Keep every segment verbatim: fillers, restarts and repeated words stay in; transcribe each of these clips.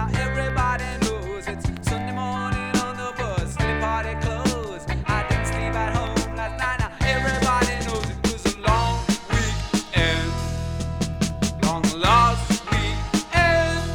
now everybody knows it's Sunday morning on the bus, till the party closed. I didn't sleep at home last night, now everybody knows it was a long weekend, long last weekend,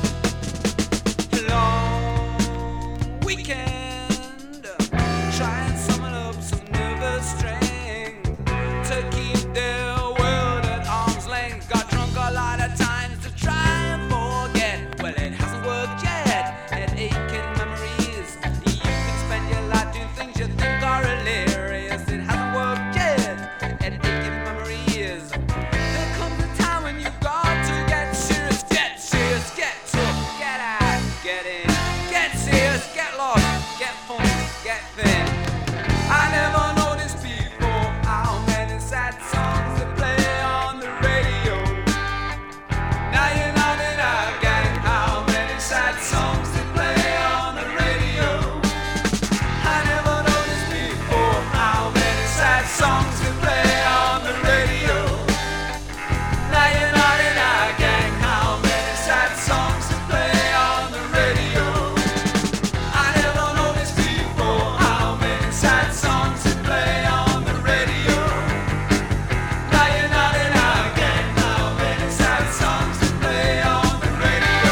long weekend. Try and summon up some nervous strength to keep their world at arm's length. Got drunk a lot of times to try and forget. Well, it hasn't worked yet. At aching memories, you can spend your life doing things you think are hilarious. It hasn't worked yet. At aching memories, there comes a time when you've got to get serious, get serious, get tough, get out, get in, get serious, get lost, get funky, get thin. I never noticed before how many sad songs they play on the radio. Now you're not in our gang. How many sad songs they play on the radio? I never noticed before how many sad songs they play on the radio. Now you're not in our gang. How many sad songs they play on the radio? I never noticed before how many sad songs they play on the radio. Now you're not in our gang. How many sad songs they play on the radio?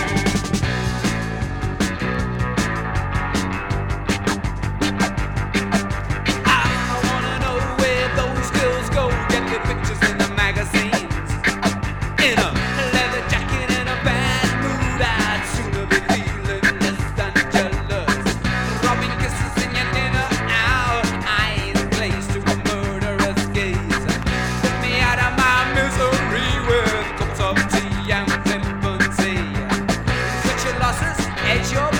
I wanna know where those girls go, get their pictures in the magazines. In a leather jacket and a bad mood, I'd sooner be feeling less than jealous. Robbing kisses in your dinner hour, eyes glazed to a murderous gaze. Put me out of my misery with cups of tea and plenty. Quit your losses, edge your